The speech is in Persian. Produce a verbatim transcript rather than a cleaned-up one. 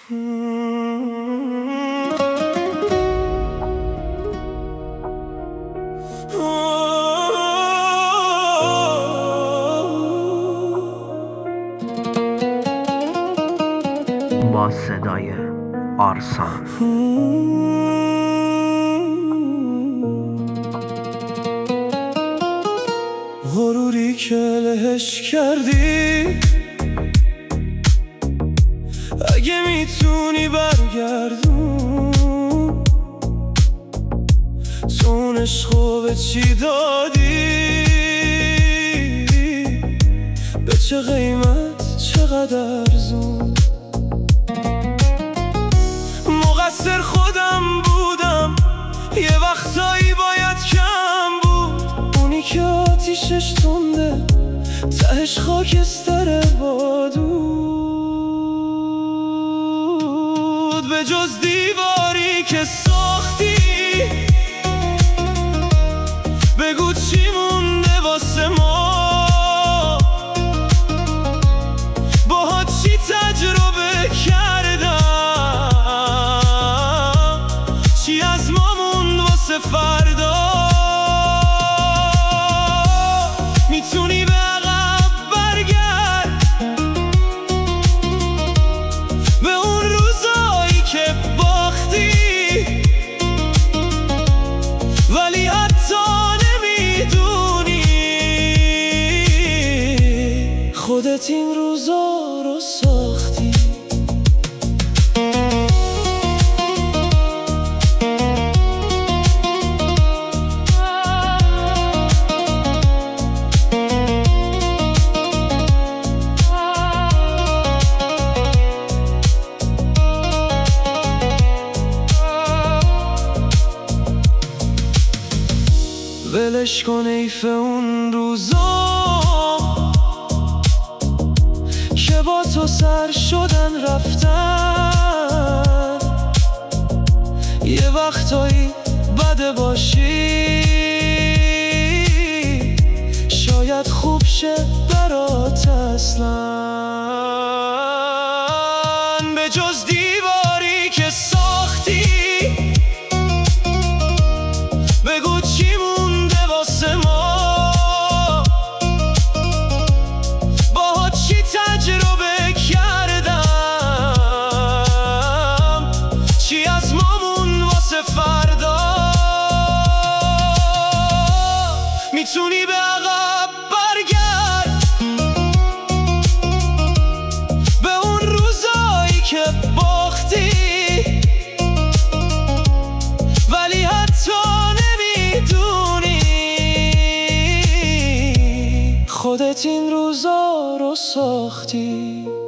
با صدای آرسان. غروری که لهش کردی، اگه میتونی برگردون. تو اون عشقو به چی دادی؟ به چه قیمت، چقدر ارزون؟ مقصر خودم بودم، یه وقتایی باید کم بود. اونی که آتیشش تنده، تهش خاکستر بادود. به جز دیواری که ساختی، بگو چی مونده واسه ما؟ باهات چی تجربه کردم؟ چی از ما موند واسه فردا؟ میتونی به عقب برگرد، به اون روزایی که باختی، ولی حتی نمیدونی خودت این روزا رو ساختی. ولش کن ایف اون روزا که با تو سر شدن رفتن. یه وقتایی بده باشی، شاید خوب شه برات اصلا. به جز دیواری که ساختی، بگو چی مونده واسه ما؟ باهات چی تجربه کردم؟ چی از ما موند واسه فردا؟ میتونی به عقب برگرد، به اون روزایی که باختی، ولی حتی خودت این روزا رو ساختی.